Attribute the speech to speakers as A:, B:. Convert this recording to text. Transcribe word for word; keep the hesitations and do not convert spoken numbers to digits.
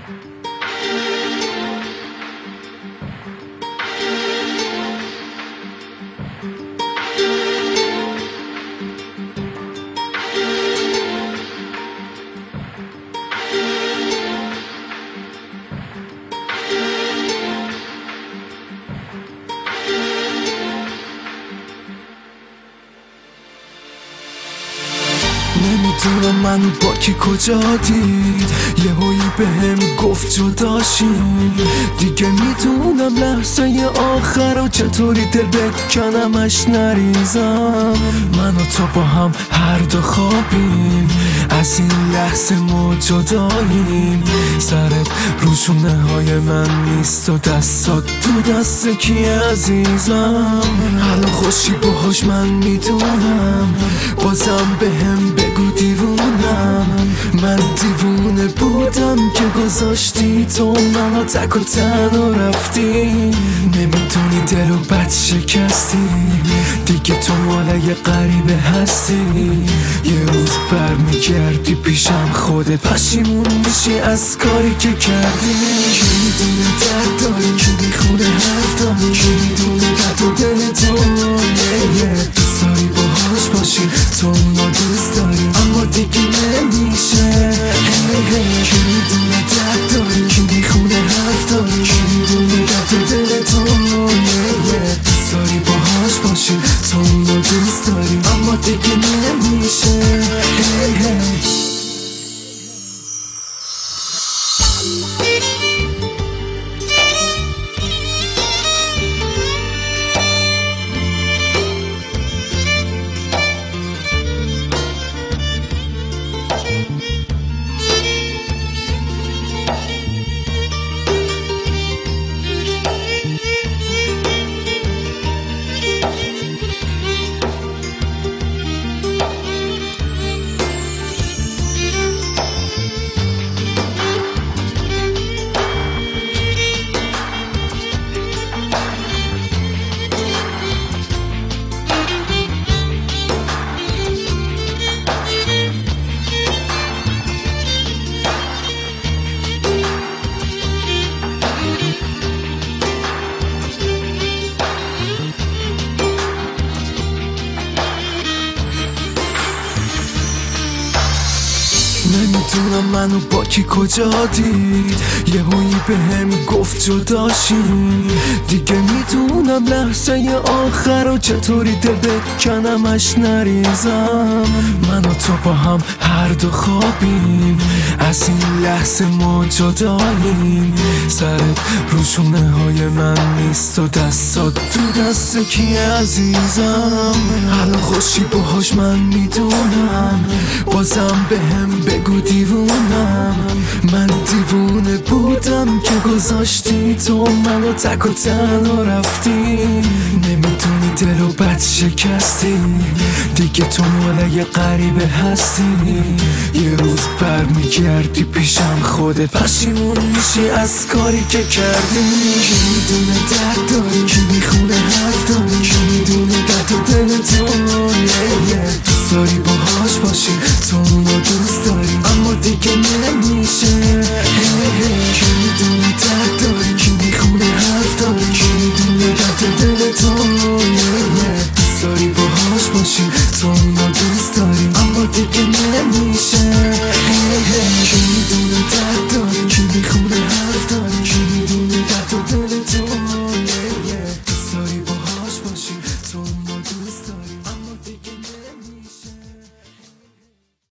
A: نمیدونم منو با کی کجا دید یه هایی به هم گفت جداشیم دیگه میدونم لحظه آخر و چطوری دل بکنمش نریزم. من و تو با هم هر دو خوابیم، از این لحظه ما جداییم. سرت روشونه های من نیست و دستات تو دست کی عزیزم. حالا خوشی باهاش من میدونم، بازم به هم بگو دیوونم. من دیوونه بودم که گذاشتی تو منو تک و تنها رفتی. نمیدونی دل و بد شکستی، دیگه تو مال یه غریبه هستی. یه روز برمیگردی پیشم خودت پشیمون میشی از کاری که کردی. کی میدونه درد داری، کی میخونه حرف داری، کی میدونه درد و دل تو. دوست داری باهاش باشی، تو اونو دوست داری اما دیگه نمیشه. کی میدونه درد داری، کی میخونه حرف داری، کی میدونه درد و دل تو. دوست داری باهاش باشی، تو اونو دوست داری اما دیگه نمیشه. نمیدونم منو با کی کجا دید یه هایی به هم گفت جداشیم. دیگه میدونم لحظه آخر و چطوری دل بکنمش نریزم. من و تو با هم هر دو خوابیم، از این لحظه ما جداییم. سرت روشونه های من نیست و دستات تو دست کی عزیزم. حالا خوشی باهاش من میدونم، بازم به هم بگو دیوونم. من دیوونه بودم که گذاشتی تو منو تک و تنها رفتی. نمیدونی دل و بد شکستی، دیگه تو مال یه غریبه هستی. یه روز برمیگردی پیشم خودت پشیمون میشی از کاری که کردی. کی میدونه درد داری، کی میخونه حرف داری، کی میدونه درد و دل تو. دوست داری باهاش باشی، تو اونو دوست داری اما دیگه نمیشه.